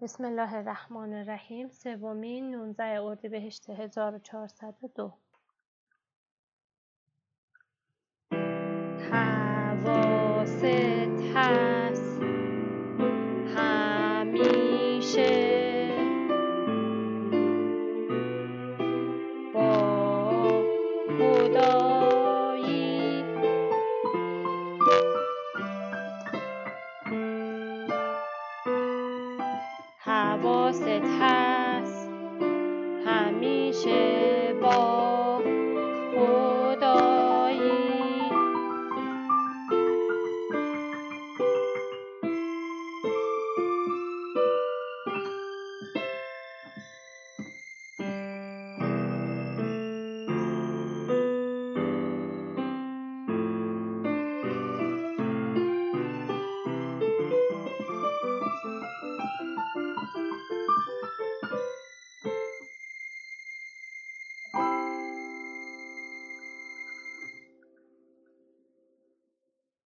بسم الله الرحمن الرحیم. سومین 19 اردیبهشت 1402. حواست هست همیشه با خدایی، حواست هست همیشه